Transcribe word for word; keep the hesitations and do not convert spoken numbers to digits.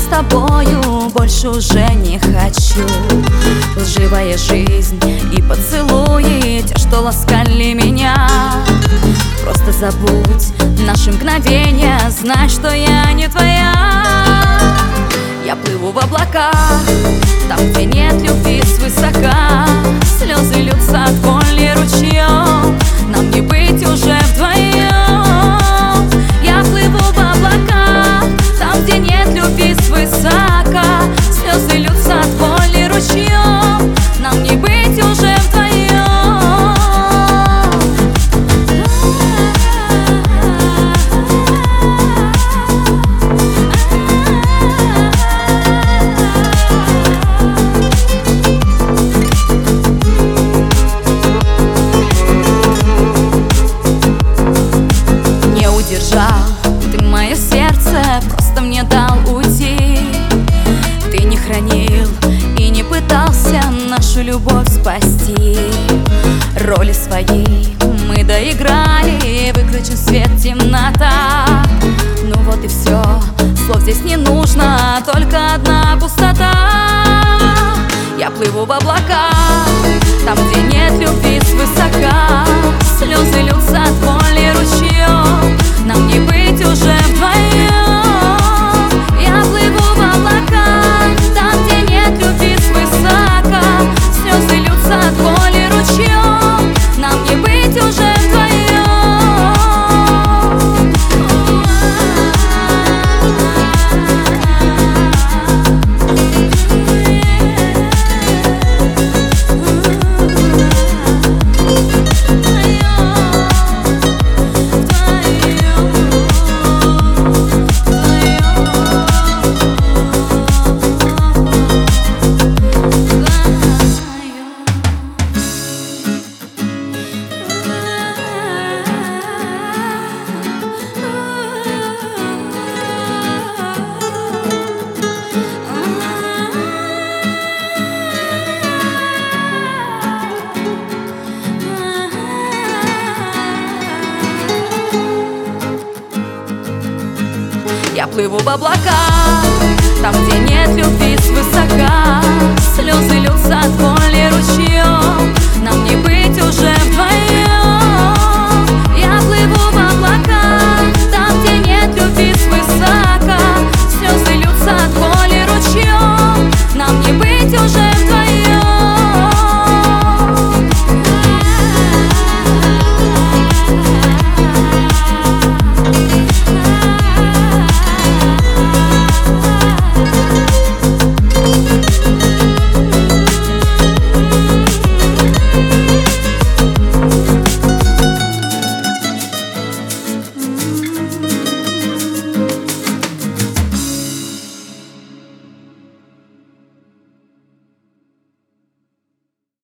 с тобою больше уже не хочу. Лживая жизнь и поцелуи, те, что ласкали меня. Просто забудь наши мгновения, знай, что я не твоя. Я плыву в облаках, там, где нет любви свысока. Слезы льются от боли ручьем, нам не быть уже вдвоем. Я плыву в облаках, там, где нет любви свысока. Слезы льются от боли ручьем, нам не быть уже вдвоем. Ты мое сердце просто мне дал уйти. Ты не хранил и не пытался нашу любовь спасти. Роли свои мы доиграли, выключен свет, темнота. Ну вот и все, слов здесь не нужно, только одна пустота. Я плыву в облаках, там, где нет любви свысока. Слезы льются от боли ручьем, нам не быть уже вдвоем. Я плыву в облаках, там, где нет любви свысока. Слезы льются от боли ручьем, нам не быть уже вдвоем. Я плыву в облаках,